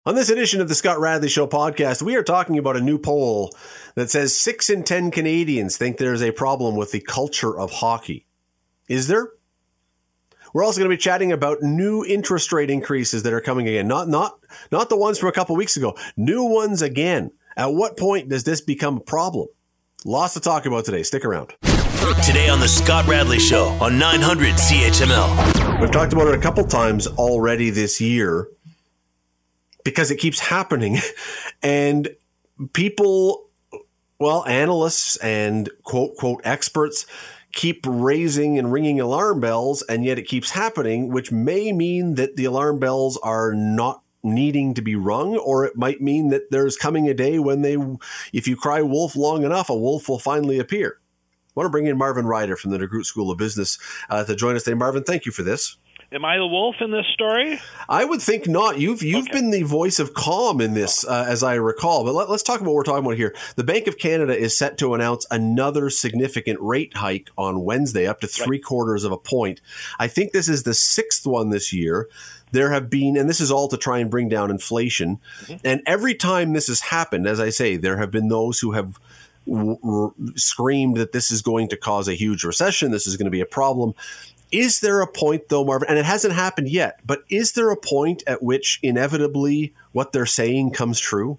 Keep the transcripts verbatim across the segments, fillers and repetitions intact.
On this edition of the Scott Radley Show podcast, we are talking about a new poll that says six in ten Canadians think there's a problem with the culture of hockey. Is there? We're also going to be chatting about new interest rate increases that are coming again. Not, not, not the ones from a couple weeks ago. New ones again. At what point does this become a problem? Lots to talk about today. Stick around. Today on the Scott Radley Show on nine hundred C H M L. We've talked about it a couple times already this year because it keeps happening. And people, well, analysts and quote, quote, experts keep raising and ringing alarm bells, and yet it keeps happening, which may mean that the alarm bells are not needing to be rung, or it might mean that there's coming a day when they, if you cry wolf long enough, a wolf will finally appear. I want to bring in Marvin Ryder from the DeGroote School of Business uh, to join us today. Marvin, thank you for this. Am I the wolf in this story? I would think not. You've you've okay. been the voice of calm in this, uh, as I recall. But let, let's talk about what we're talking about here. The Bank of Canada is set to announce another significant rate hike on Wednesday, up to three right. quarters of a point. I think this is the sixth one this year. There have been, and this is all to try and bring down inflation. Mm-hmm. And every time this has happened, as I say, there have been those who have w- w- screamed that this is going to cause a huge recession. This is going to be a problem. Is there a point, though, Marvin, and it hasn't happened yet, but is there a point at which inevitably what they're saying comes true?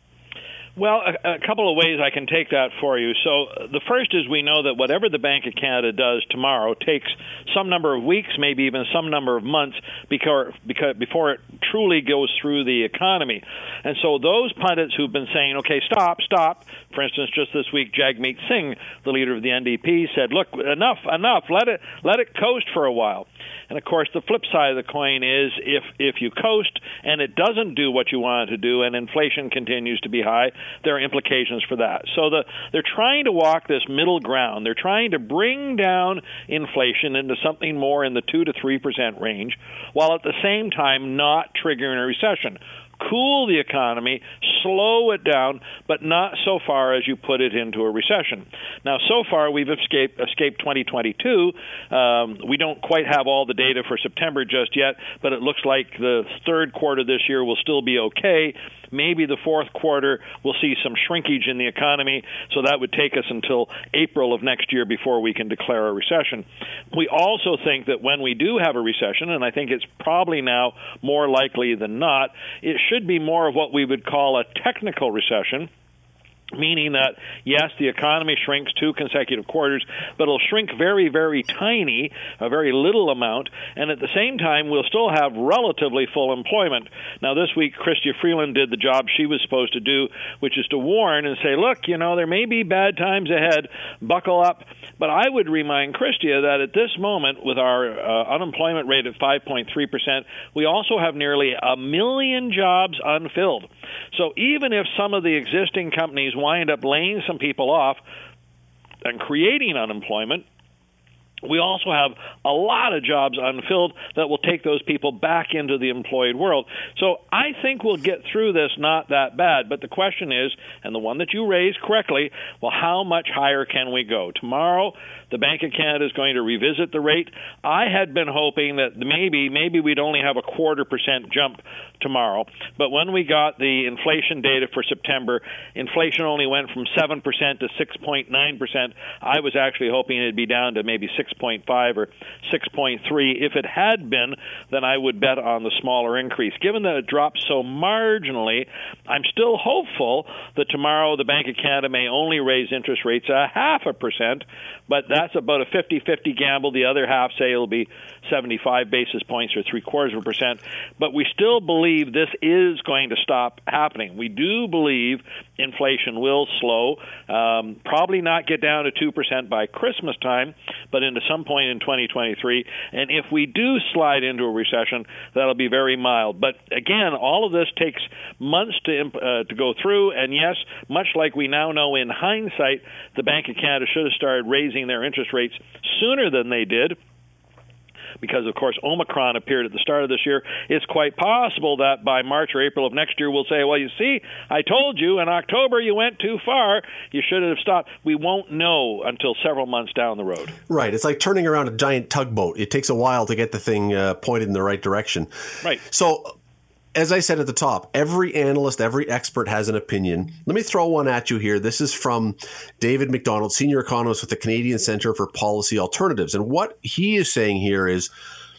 Well, a, a couple of ways I can take that for you. So the first is we know that whatever the Bank of Canada does tomorrow takes some number of weeks, maybe even some number of months because, because before it truly goes through the economy. And so those pundits who've been saying, okay, stop, stop. For instance, just this week, Jagmeet Singh, the leader of the N D P, said, look, enough, enough, let it let it coast for a while. And, of course, the flip side of the coin is if, if you coast and it doesn't do what you want it to do and inflation continues to be high, there are implications for that. So the, they're trying to walk this middle ground. They're trying to bring down inflation into something more in the two to three percent range, while at the same time not triggering a recession. Cool the economy, slow it down, but not so far as you put it into a recession. Now, so far, we've escaped, escaped twenty twenty-two. Um, we don't quite have all the data for September just yet, but it looks like the third quarter this year will still be okay. Maybe the fourth quarter we'll see some shrinkage in the economy, so that would take us until April of next year before we can declare a recession. We also think that when we do have a recession, and I think it's probably now more likely than not, it should be more of what we would call a technical recession, meaning that, yes, the economy shrinks two consecutive quarters, but it'll shrink very, very tiny, a very little amount, and at the same time, we'll still have relatively full employment. Now, this week, Chrystia Freeland did the job she was supposed to do, which is to warn and say, look, you know, there may be bad times ahead, buckle up. But I would remind Chrystia that at this moment, with our uh, unemployment rate at five point three percent, we also have nearly a million jobs unfilled. So even if some of the existing companies wind up laying some people off and creating unemployment, we also have a lot of jobs unfilled that will take those people back into the employed world. So I think we'll get through this not that bad. But the question is, and the one that you raised correctly, well, how much higher can we go? Tomorrow, the Bank of Canada is going to revisit the rate. I had been hoping that maybe maybe we'd only have a quarter percent jump tomorrow. But when we got the inflation data for September, inflation only went from seven percent to six point nine percent. I was actually hoping it'd be down to maybe six point five or six point three. If it had been, then I would bet on the smaller increase. Given that it dropped so marginally, I'm still hopeful that tomorrow the Bank of Canada may only raise interest rates a half a percent, but that's about a fifty-fifty gamble. The other half say it'll be seventy-five basis points or three-quarters of a percent. But we still believe this is going to stop happening. We do believe inflation will slow, um, probably not get down to two percent by Christmas time, but into some point in twenty twenty-three. And if we do slide into a recession, that'll be very mild. But again, all of this takes months to uh, to go through. And yes, much like we now know in hindsight, the Bank of Canada should have started raising their interest rates sooner than they did, because, of course, Omicron appeared at the start of this year. It's quite possible that by March or April of next year we'll say, well, you see, I told you in October you went too far. You should have stopped. We won't know until several months down the road. Right. It's like turning around a giant tugboat. It takes a while to get the thing uh, pointed in the right direction. Right. So as I said at the top, every analyst, every expert has an opinion. Let me throw one at you here. This is from David McDonald, senior economist with the Canadian Centre for Policy Alternatives. And what he is saying here is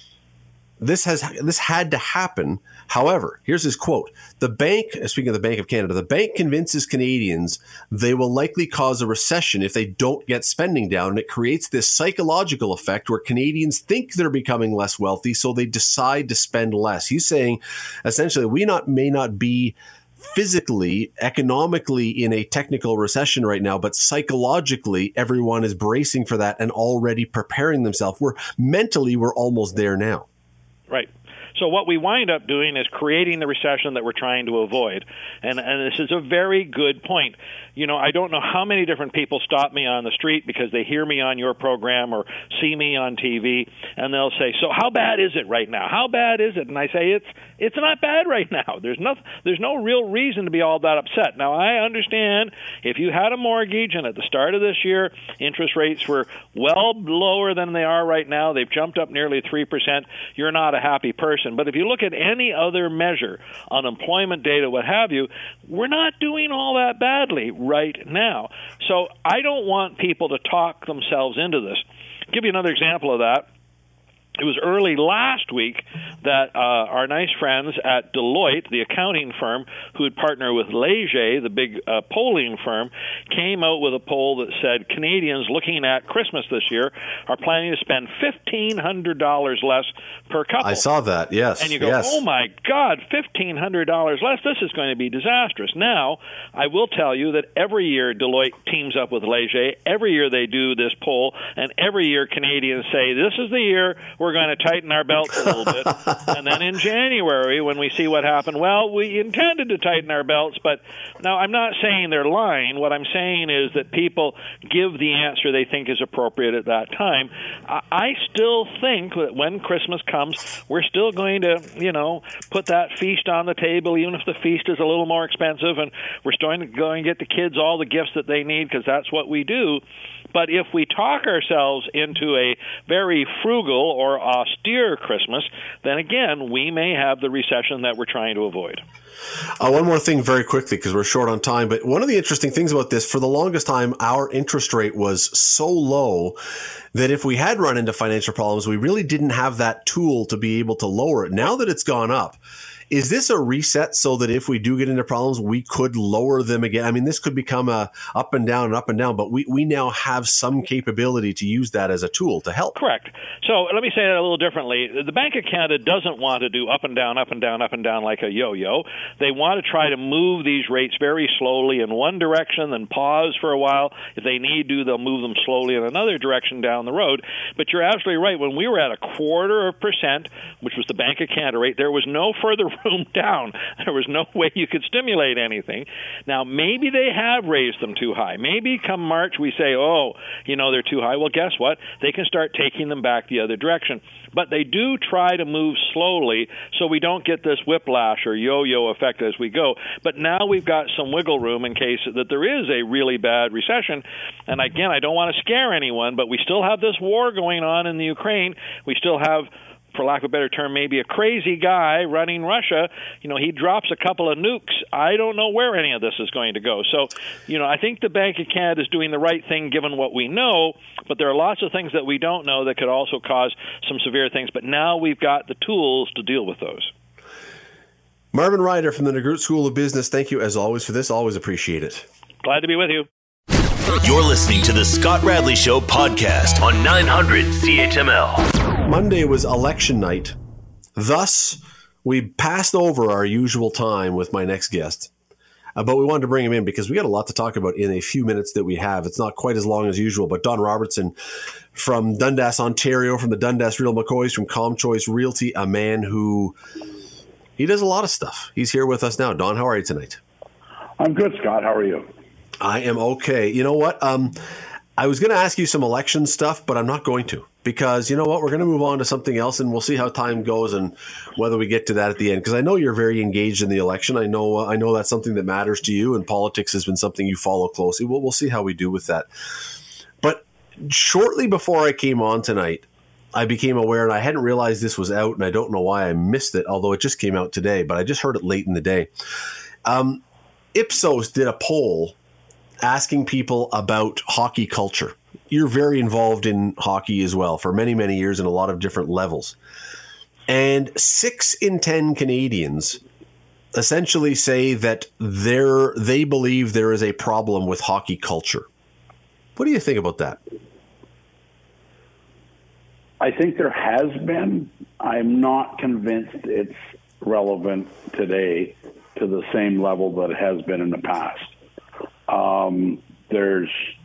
this has this had to happen. However, here's his quote. The bank, speaking of the Bank of Canada, the bank convinces Canadians they will likely cause a recession if they don't get spending down. And it creates this psychological effect where Canadians think they're becoming less wealthy, so they decide to spend less. He's saying, essentially, we not may not be physically, economically in a technical recession right now, but psychologically, everyone is bracing for that and already preparing themselves. We're mentally, we're almost there now. Right. So what we wind up doing is creating the recession that we're trying to avoid. And, and this is a very good point. You know, I don't know how many different people stop me on the street because they hear me on your program or see me on T V, and they'll say, so how bad is it right now? How bad is it? And I say, it's it's not bad right now. There's no, there's no real reason to be all that upset. Now, I understand if you had a mortgage and at the start of this year, interest rates were well lower than they are right now. They've jumped up nearly three percent. You're not a happy person. But if you look at any other measure, unemployment data, what have you, we're not doing all that badly right now. So I don't want people to talk themselves into this. I'll give you another example of that. It was early last week that uh, our nice friends at Deloitte, the accounting firm who would partner with Leger, the big uh, polling firm, came out with a poll that said Canadians looking at Christmas this year are planning to spend fifteen hundred dollars less per couple. I saw that, yes. And you go, yes. oh my God, fifteen hundred dollars less? This is going to be disastrous. Now, I will tell you that every year Deloitte teams up with Leger. Every year they do this poll, and every year Canadians say, this is the year we're going to tighten our belts a little bit. And then in January, when we see what happened, well, we intended to tighten our belts, but now I'm not saying they're lying. What I'm saying is that people give the answer they think is appropriate at that time. I still think that when Christmas comes, we're still going to, you know, put that feast on the table, even if the feast is a little more expensive, and we're starting to go and get the kids all the gifts that they need because that's what we do. But if we talk ourselves into a very frugal or austere Christmas, then again, we may have the recession that we're trying to avoid. Uh, one more thing very quickly, because we're short on time, but one of the interesting things about this, for the longest time, our interest rate was so low that if we had run into financial problems, we really didn't have that tool to be able to lower it. Now that it's gone up, is this a reset so that if we do get into problems, we could lower them again? I mean, this could become a up and down and up and down, but we, we now have some capability to use that as a tool to help. Correct. So let me say that a little differently. The Bank of Canada doesn't want to do up and down, up and down, up and down like a yo-yo. They want to try to move these rates very slowly in one direction, then pause for a while. If they need to, they'll move them slowly in another direction down the road. But you're absolutely right. When we were at a quarter of a percent, which was the Bank of Canada rate, there was no further room down. There was no way you could stimulate anything. Now, maybe they have raised them too high. Maybe come March we say, oh, you know, they're too high. Well, guess what? They can start taking them back the other direction. But they do try to move slowly so we don't get this whiplash or yo-yo effect as we go. But now we've got some wiggle room in case that there is a really bad recession. And again, I don't want to scare anyone, but we still have this war going on in the Ukraine. We still have, for lack of a better term, maybe a crazy guy running Russia. You know, he drops a couple of nukes. I don't know where any of this is going to go. So, you know, I think the Bank of Canada is doing the right thing given what we know, but there are lots of things that we don't know that could also cause some severe things. But now we've got the tools to deal with those. Marvin Ryder from the DeGroote School of Business, thank you as always for this. Always appreciate it. Glad to be with you. You're listening to the Scott Radley Show podcast on nine hundred C H M L. Monday was election night. Thus, we passed over our usual time with my next guest. Uh, but we wanted to bring him in because we got a lot to talk about in a few minutes that we have. It's not quite as long as usual, but Don Robertson from Dundas, Ontario, from the Dundas Real McCoys, from ComChoice Realty, a man who, he does a lot of stuff. He's here with us now. Don, how are you tonight? I'm good, Scott. How are you? I am okay. You know what? Um, I was going to ask you some election stuff, but I'm not going to. Because, you know what, we're going to move on to something else, and we'll see how time goes and whether we get to that at the end. Because I know you're very engaged in the election. I know uh, I know that's something that matters to you, and politics has been something you follow closely. We'll, we'll see how we do with that. But shortly before I came on tonight, I became aware, and I hadn't realized this was out, and I don't know why I missed it, although it just came out today, but I just heard it late in the day. Um, Ipsos did a poll asking people about hockey culture. You're very involved in hockey as well for many, many years in a lot of different levels. And six in ten Canadians essentially say that they're, they believe there is a problem with hockey culture. What do you think about that? I think there has been. I'm not convinced it's relevant today to the same level that it has been in the past. Um, there's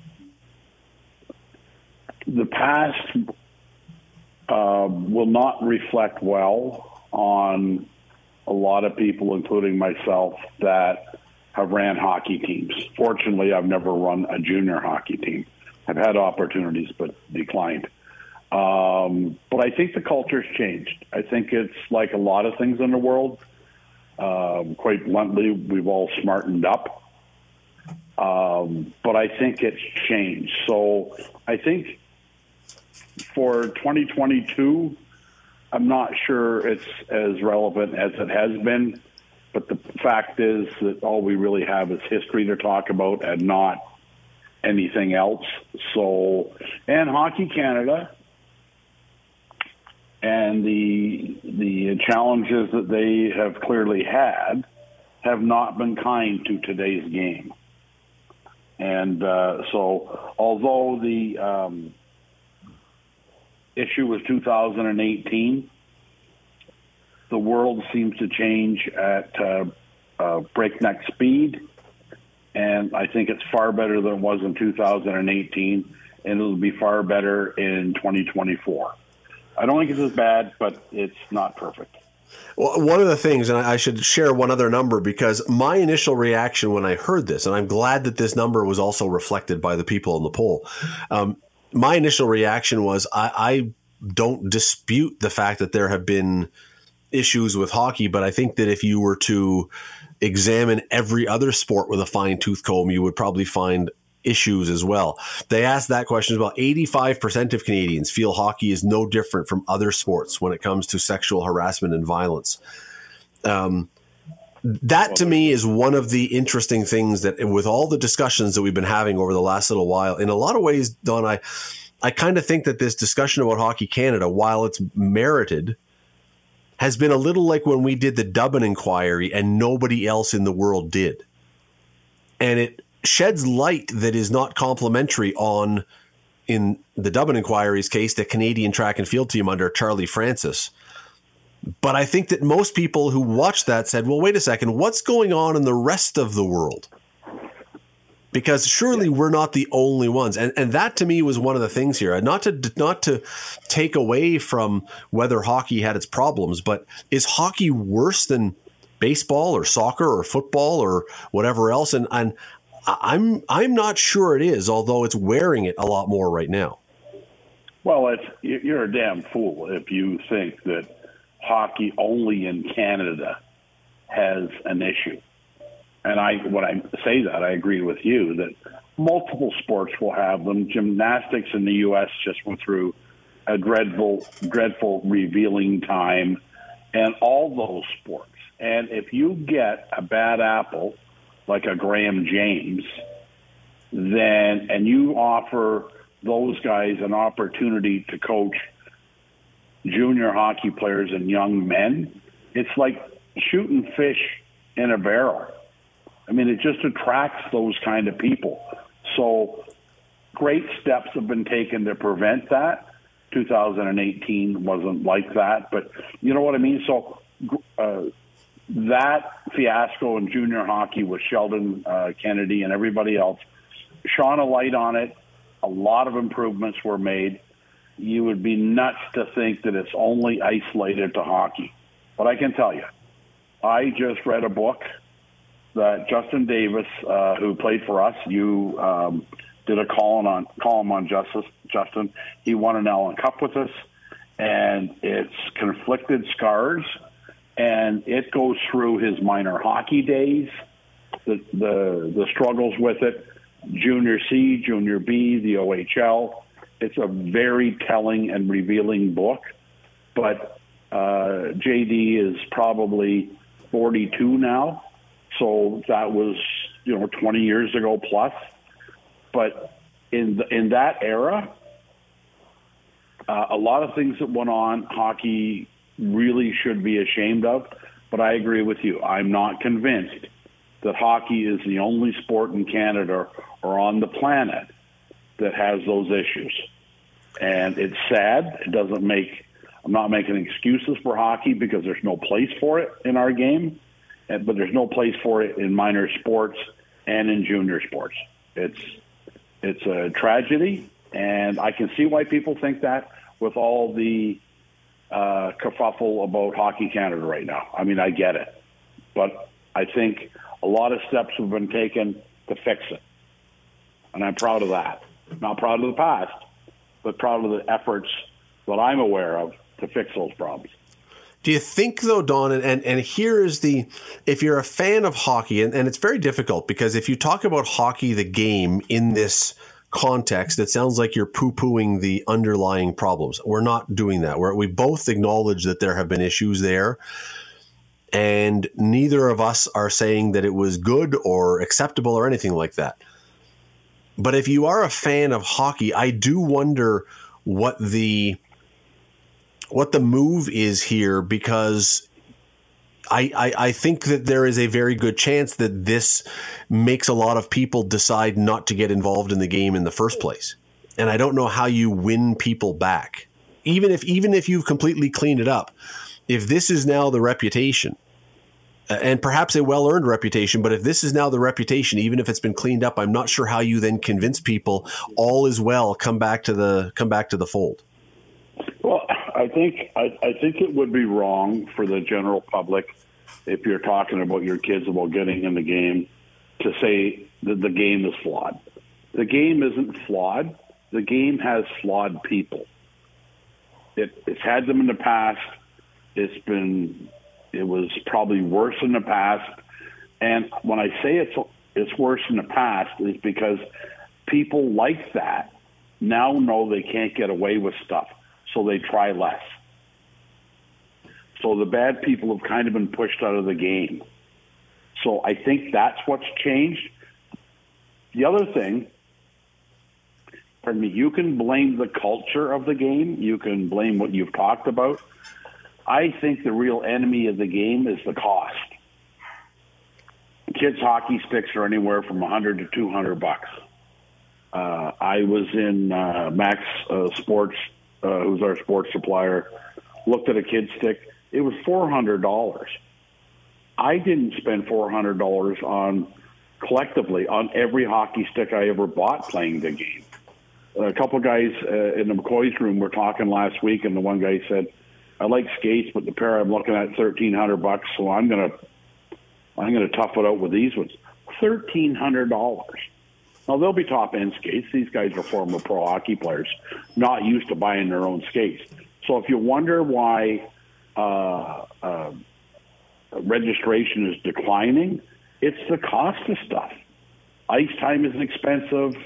the past uh, will not reflect well on a lot of people, including myself, that have ran hockey teams. Fortunately, I've never run a junior hockey team. I've had opportunities, but declined. Um, but I think the culture's changed. I think it's like a lot of things in the world. Um, quite bluntly, we've all smartened up. Um, but I think it's changed. So I think for twenty twenty-two, I'm not sure it's as relevant as it has been. But the fact is that all we really have is history to talk about and not anything else. So, and Hockey Canada and the the challenges that they have clearly had have not been kind to today's game. And uh, so, although the um, issue was two thousand eighteen, the world seems to change at uh, uh, breakneck speed, and I think it's far better than it was in two thousand eighteen, and it'll be far better in twenty twenty-four. I don't think it's as bad, but it's not perfect. Well, one of the things, and I should share one other number, because my initial reaction when I heard this, and I'm glad that this number was also reflected by the people in the poll, um, my initial reaction was I, I don't dispute the fact that there have been issues with hockey, but I think that if you were to examine every other sport with a fine-tooth comb, you would probably find issues as well. They asked that question as well. eighty-five percent of Canadians feel hockey is no different from other sports when it comes to sexual harassment and violence. Um, that to me is one of the interesting things that, with all the discussions that we've been having over the last little while, in a lot of ways, Don, I, I kind of think that this discussion about Hockey Canada, while it's merited, has been a little like when we did the Dubin inquiry and nobody else in the world did. And it sheds light that is not complimentary on, in the Dubin inquiry's case, the Canadian track and field team under Charlie Francis. But I think that most people who watched that said, well, wait a second, what's going on in the rest of the world? Because surely we're not the only ones. And and that to me was one of the things here. Not to not to take away from whether hockey had its problems, but is hockey worse than baseball or soccer or football or whatever else? And and I'm I'm not sure it is, although it's wearing it a lot more right now. Well, it's, you're a damn fool if you think that hockey only in Canada has an issue. And I, when I say that, I agree with you that multiple sports will have them. Gymnastics in the U S just went through a dreadful, dreadful revealing time, and all those sports. And if you get a bad apple like a Graham James, then and you offer those guys an opportunity to coach junior hockey players and young men, it's like shooting fish in a barrel. I mean, it just attracts those kind of people. So great steps have been taken to prevent that. two thousand eighteen wasn't like that, but you know what I mean? So uh, that fiasco in junior hockey with Sheldon uh, Kennedy and everybody else shone a light on it. A lot of improvements were made. You would be nuts to think that it's only isolated to hockey. But I can tell you, I just read a book that Justin Davis, uh, who played for us, you um, did a column on column on Justice, Justin. He won an Allen Cup with us, and it's Conflicted Scars, and it goes through his minor hockey days, the the, the struggles with it, Junior C, Junior B, the O H L, it's a very telling and revealing book. But uh, J D is probably forty-two now, so that was, you know, twenty years ago plus. But in the, in that era, uh, a lot of things that went on, hockey really should be ashamed of. But I agree with you. I'm not convinced that hockey is the only sport in Canada or on the planet that has those issues. And it's sad. It doesn't make, I'm not making excuses for hockey because there's no place for it in our game, but there's no place for it in minor sports and in junior sports. It's, it's a tragedy, and I can see why people think that with all the uh, kerfuffle about Hockey Canada right now. I mean, I get it. But I think a lot of steps have been taken to fix it. And I'm proud of that. Not proud of the past, but proud of the efforts that I'm aware of to fix those problems. Do you think, though, Don, and, and, and here is the, if you're a fan of hockey, and, and it's very difficult because if you talk about hockey, the game, in this context, it sounds like you're poo-pooing the underlying problems. We're not doing that. We're, we both acknowledge that there have been issues there, and neither of us are saying that it was good or acceptable or anything like that. But if you are a fan of hockey, I do wonder what the what the move is here, because I, I, I think that there is a very good chance that this makes a lot of people decide not to get involved in the game in the first place. And I don't know how you win people back. Even if even if you've completely cleaned it up, if this is now the reputation, and perhaps a well-earned reputation, but if this is now the reputation, even if it's been cleaned up, I'm not sure how you then convince people all is well, come back to the come back to the fold. Well, I think I, I think it would be wrong for the general public, if you're talking about your kids about getting in the game, to say that the game is flawed. The game isn't flawed. The game has flawed people. It, it's had them in the past. It's been, it was probably worse in the past. And when I say it's it's worse in the past, is because people like that now know they can't get away with stuff, so they try less. So the bad people have kind of been pushed out of the game. So I think that's what's changed. The other thing, pardon me, you can blame the culture of the game. You can blame what you've talked about. I think the real enemy of the game is the cost. Kids' hockey sticks are anywhere from one hundred to two hundred bucks. Uh, I was in uh, Max uh, Sports, uh, who's our sports supplier, looked at a kid's stick. It was four hundred dollars. I didn't spend four hundred dollars on, collectively, on every hockey stick I ever bought playing the game. A couple guys uh, in the McCoy's room were talking last week, and the one guy said, I like skates, but the pair I'm looking at thirteen hundred bucks, so I'm gonna I'm gonna tough it out with these ones. Thirteen hundred dollars. Now they'll be top end skates. These guys are former pro hockey players, not used to buying their own skates. So if you wonder why uh, uh, registration is declining, it's the cost of stuff. Ice time is expensive.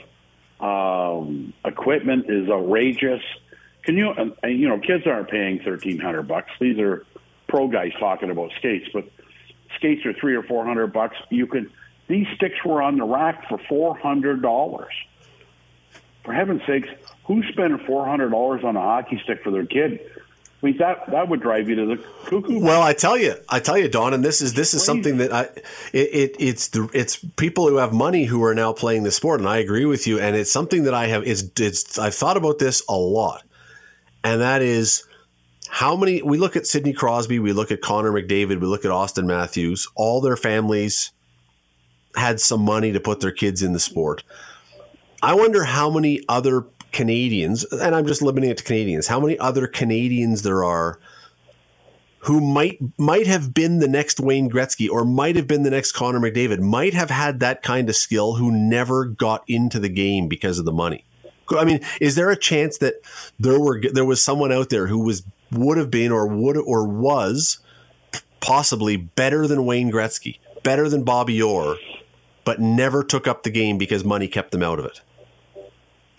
Um, equipment is outrageous. Can you, uh, you know, kids aren't paying thirteen hundred bucks. These are pro guys talking about skates, but skates are three or four hundred bucks. You can, these sticks were on the rack for four hundred dollars. For heaven's sakes, who's spending four hundred dollars on a hockey stick for their kid? I mean, that, that would drive you to the cuckoo. Well, I tell you, I tell you, Don, and this is this is something that I, it, it it's the it's people who have money who are now playing the sport, and I agree with you. And it's something that I have is it's I've thought about this a lot, and that is how many we look at Sidney Crosby, we look at Connor McDavid, we look at Austin Matthews. All their families had some money to put their kids in the sport. I wonder how many other Canadians, and I'm just limiting it to Canadians, how many other Canadians there are who might might have been the next Wayne Gretzky or might have been the next Connor McDavid, might have had that kind of skill, who never got into the game because of the money. I mean, is there a chance that there were there was someone out there who was would have been or would or was possibly better than Wayne Gretzky, better than Bobby Orr, but never took up the game because money kept them out of it?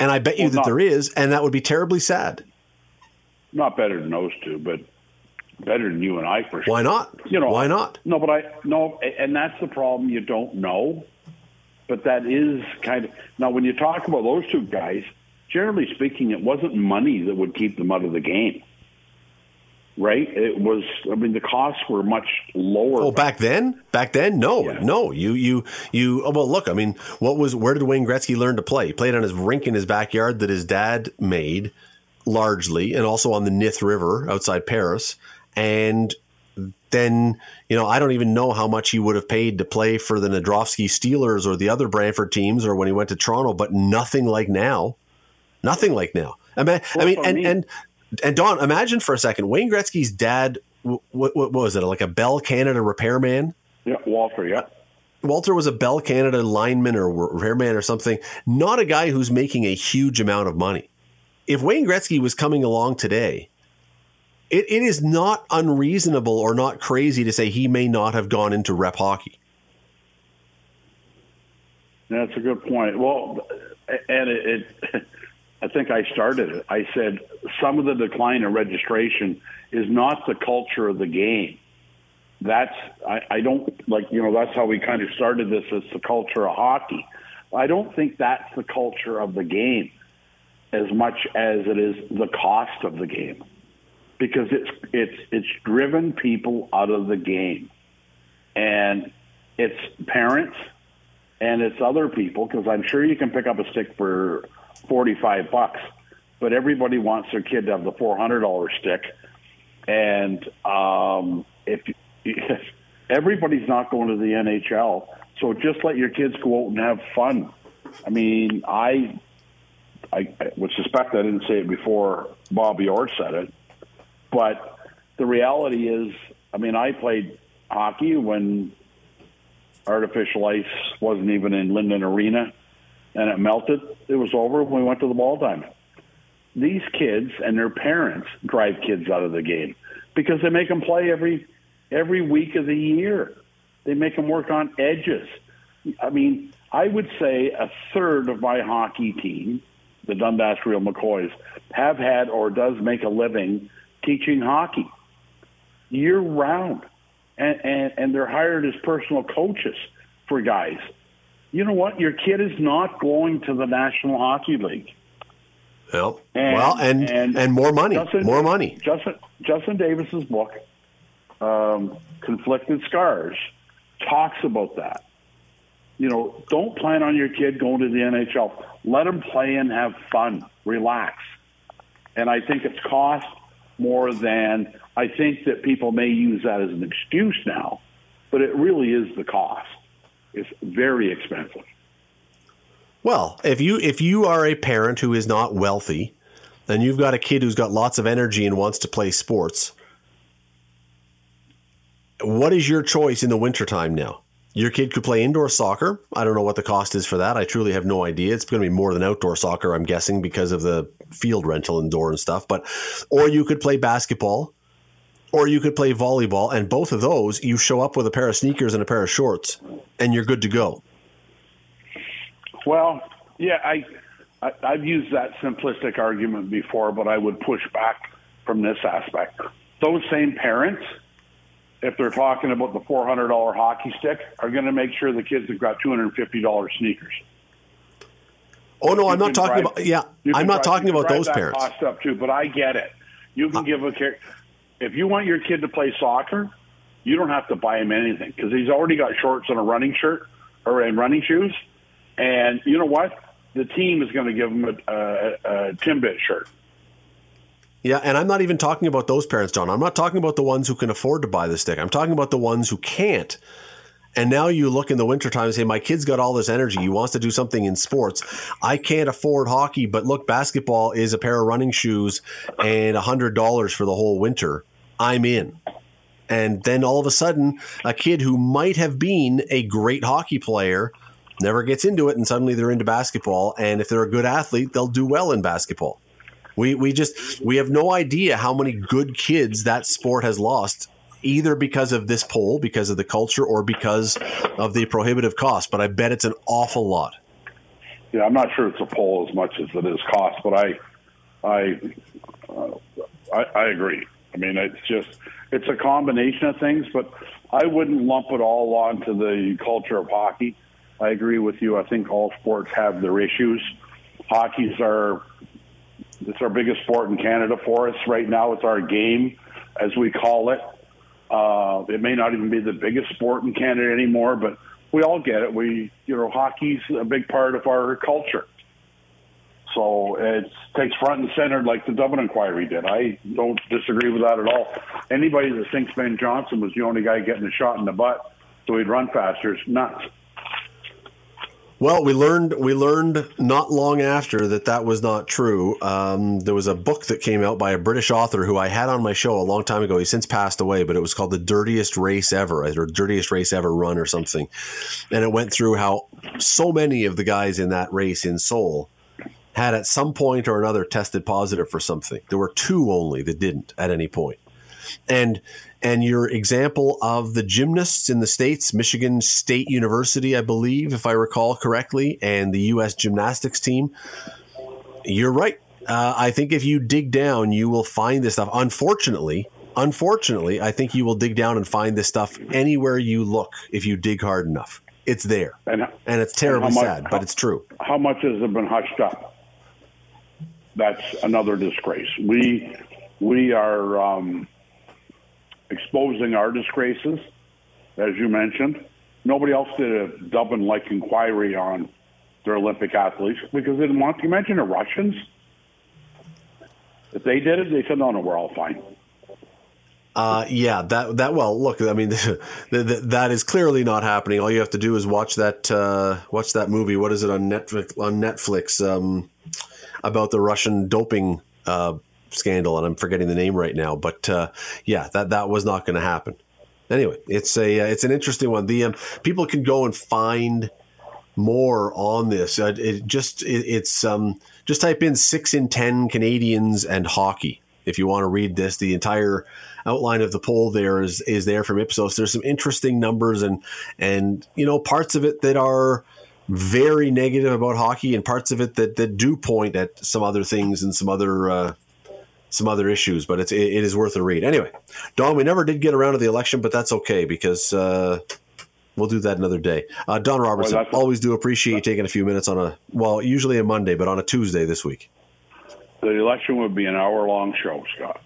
And I bet you well, that not, there is, and that would be terribly sad. Not better than those two, but better than you and I for sure. Why not? You know, why not? No, but I no, and that's the problem. You don't know, but that is kind of now when you talk about those two guys. Generally speaking, it wasn't money that would keep them out of the game, right? It was. I mean, the costs were much lower. Oh, back then, back then, no, yeah. no. You, you, you. Oh, well, look. I mean, what was? Where did Wayne Gretzky learn to play? He played on his rink in his backyard that his dad made, largely, and also on the Nith River outside Paris. And then, you know, I don't even know how much he would have paid to play for the Nadrofsky Steelers or the other Brantford teams, or when he went to Toronto. But nothing like now. Nothing like now. I mean, I mean, and, and and Don, imagine for a second, Wayne Gretzky's dad. What, what, what was it? Like a Bell Canada repairman? Yeah, Walter. Yeah, Walter was a Bell Canada lineman or repairman or something. Not a guy who's making a huge amount of money. If Wayne Gretzky was coming along today, it, it is not unreasonable or not crazy to say he may not have gone into rep hockey. That's a good point. Well, and it. it I think I started it. I said some of the decline in registration is not the culture of the game. That's I, I don't like you know that's how we kind of started this as the culture of hockey. I don't think that's the culture of the game as much as it is the cost of the game, because it's it's it's driven people out of the game, and it's parents and it's other people, because I'm sure you can pick up a stick for forty-five bucks, but everybody wants their kid to have the four hundred dollars stick. And um, if, if everybody's not going to the N H L, so just let your kids go out and have fun. I mean, I, I, I would suspect I didn't say it before Bobby Orr said it, but the reality is, I mean, I played hockey when artificial ice wasn't even in Linden Arena, and it melted. It was over when we went to the ball diamond. These kids and their parents drive kids out of the game because they make them play every every week of the year. They make them work on edges. I mean, I would say a third of my hockey team, the Dundas Real McCoys, have had or does make a living teaching hockey year-round. And, and, and they're hired as personal coaches for guys. You know what? Your kid is not going to the National Hockey League. Well, and, well, and, and and more money, Justin, more money. Justin Justin Davis's book, um, Conflicted Scars, talks about that. You know, don't plan on your kid going to the N H L. Let them play and have fun, relax. And I think it's cost more than, I think that people may use that as an excuse now, but it really is the cost. It's very expensive. Well, if you if you are a parent who is not wealthy, and you've got a kid who's got lots of energy and wants to play sports, what is your choice in the wintertime now? Your kid could play indoor soccer. I don't know what the cost is for that. I truly have no idea. It's going to be more than outdoor soccer, I'm guessing, because of the field rental indoor and stuff. But or you could play basketball, or you could play volleyball, and both of those, you show up with a pair of sneakers and a pair of shorts, and you're good to go. Well, yeah, I, I, I've used that simplistic argument before, but I would push back from this aspect. Those same parents, if they're talking about the four hundred dollars hockey stick, are going to make sure the kids have got two hundred fifty dollars sneakers. Oh, no, you I'm not talking drive, about, yeah, I'm not drive, talking about those that parents. Cost up too, but I get it. You can uh, give a kid, if you want your kid to play soccer, you don't have to buy him anything because he's already got shorts and a running shirt or in running shoes. And you know what? The team is going to give him a, a, a Timbit shirt. Yeah, and I'm not even talking about those parents, John. I'm not talking about the ones who can afford to buy the stick. I'm talking about the ones who can't. And now you look in the wintertime and say, my kid's got all this energy. He wants to do something in sports. I can't afford hockey, but look, basketball is a pair of running shoes and one hundred dollars for the whole winter. I'm in. And then all of a sudden, a kid who might have been a great hockey player never gets into it, and suddenly they're into basketball. And if they're a good athlete, they'll do well in basketball. We we just we have no idea how many good kids that sport has lost, either because of this poll, because of the culture, or because of the prohibitive cost. But I bet it's an awful lot. Yeah, I'm not sure it's a poll as much as it is cost, but I, I, uh, I, I agree. I mean, it's just it's a combination of things, but I wouldn't lump it all onto the culture of hockey. I agree with you. I think all sports have their issues. Hockey's our it's our biggest sport in Canada for us right now. It's our game, as we call it. Uh, it may not even be the biggest sport in Canada anymore, but we all get it. We, you know, hockey's a big part of our culture. So it takes front and center like the Dublin inquiry did. I don't disagree with that at all. Anybody that thinks Ben Johnson was the only guy getting a shot in the butt so he'd run faster is nuts. Well, we learned we learned not long after that that was not true. Um, there was a book that came out by a British author who I had on my show a long time ago. He's since passed away, but it was called The Dirtiest Race Ever, or Dirtiest Race Ever Run or something. And it went through how so many of the guys in that race in Seoul had at some point or another tested positive for something. There were two only that didn't at any point. And and your example of the gymnasts in the States, Michigan State University, I believe, if I recall correctly, and the U S gymnastics team, you're right. Uh, I think if you dig down, you will find this stuff. Unfortunately, unfortunately, I think you will dig down and find this stuff anywhere you look if you dig hard enough. It's there. And, and it's terribly and much, sad, but how, it's true. How much has it been hushed up? That's another disgrace. We we are um, exposing our disgraces, as you mentioned. Nobody else did a Dublin-like inquiry on their Olympic athletes because they didn't want to. You mention the Russians? If they did it, they said, no, no, we're all fine. Uh, yeah, that, that, well, look, I mean, the, the, that is clearly not happening. All you have to do is watch that, uh, watch that movie. What is it on Netflix, on Netflix, um, about the Russian doping, uh, scandal. And I'm forgetting the name right now, but, uh, yeah, that, that was not going to happen. Anyway, it's a, uh, it's an interesting one. The, um, people can go and find more on this. Uh, it just, it, it's, um, just type in six in ten Canadians and hockey. If you want to read this, the entire outline of the poll there is is there from Ipsos. There's some interesting numbers and and you know parts of it that are very negative about hockey and parts of it that, that do point at some other things and some other uh, some other issues. But it's it, it is worth a read. Anyway, Don, we never did get around to the election, but that's okay because uh, we'll do that another day. Uh, Don Robertson, well, always do appreciate you taking a few minutes on a well, usually a Monday, but on a Tuesday this week. The election would be an hour-long show, Scott.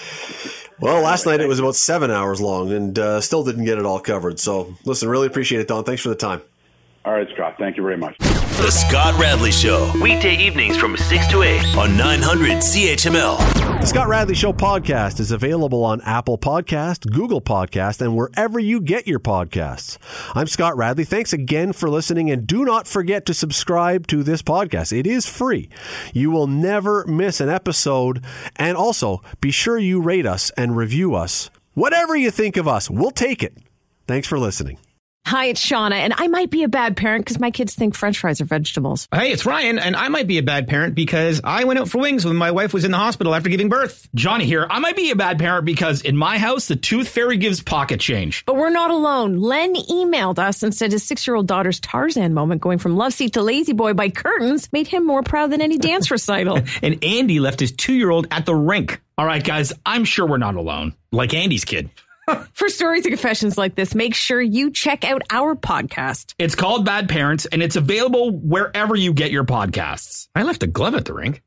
Well, last night it was about seven hours long and uh, still didn't get it all covered. So, listen, really appreciate it, Don. Thanks for the time. All right, Scott. Thank you very much. The Scott Radley Show. Weekday evenings from six to eight on nine hundred C H M L. The Scott Radley Show podcast is available on Apple Podcast, Google Podcast, and wherever you get your podcasts. I'm Scott Radley. Thanks again for listening, and do not forget to subscribe to this podcast. It is free. You will never miss an episode, and also be sure you rate us and review us. Whatever you think of us, we'll take it. Thanks for listening. Hi, it's Shauna, and I might be a bad parent because my kids think French fries are vegetables. Hey, it's Ryan, and I might be a bad parent because I went out for wings when my wife was in the hospital after giving birth. Johnny here. I might be a bad parent because in my house, the tooth fairy gives pocket change. But we're not alone. Len emailed us and said his six-year-old daughter's Tarzan moment going from love seat to lazy boy by curtains made him more proud than any dance recital. And Andy left his two-year-old at the rink. All right, guys, I'm sure we're not alone. Like Andy's kid. For stories and confessions like this, make sure you check out our podcast. It's called Bad Parents, and it's available wherever you get your podcasts. I left a glove at the rink.